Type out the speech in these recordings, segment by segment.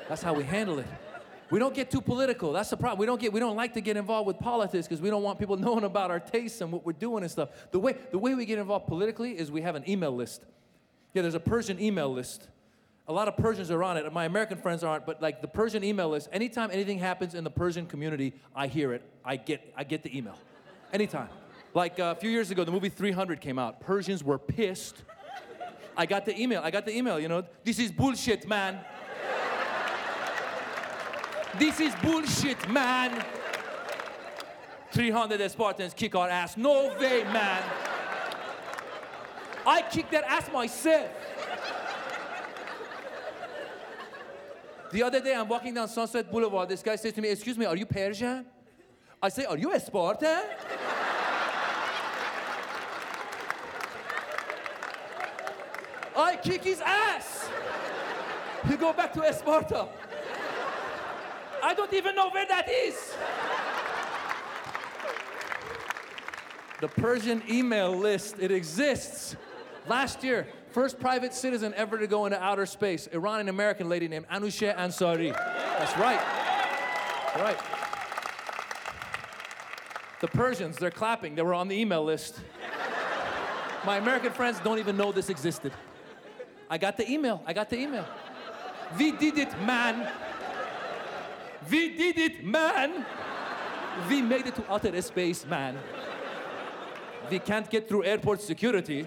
That's how we handle it. We don't get too political. That's the problem. We don't like to get involved with politics because we don't want people knowing about our tastes and what we're doing and stuff. The way we get involved politically is we have an email list. Yeah, there's a Persian email list. A lot of Persians are on it. My American friends aren't, but like the Persian email list, anytime anything happens in the Persian community, I hear it. I get the email. Anytime. Like a few years ago, the movie 300 came out. Persians were pissed. I got the email, you know. This is bullshit, man. This is bullshit, man. 300 Spartans kick our ass. No way, man. I kicked that ass myself. The other day, I'm walking down Sunset Boulevard. This guy says to me, excuse me, are you Persian? I say, are you a Spartan? I kick his ass. You go back to Sparta. I don't even know where that is. The Persian email list, it exists. Last year, first private citizen ever to go into outer space, Iranian-American lady named Anousheh Ansari. That's right. Right. The Persians, they're clapping. They were on the email list. My American friends don't even know this existed. I got the email. We did it, man. We did it, man. We made it to outer space, man. We can't get through airport security.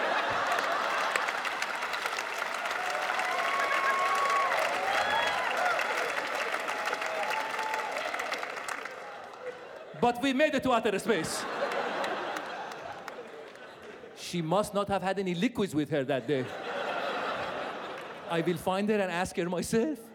But we made it to outer space. She must not have had any liquids with her that day. I will find her and ask her myself.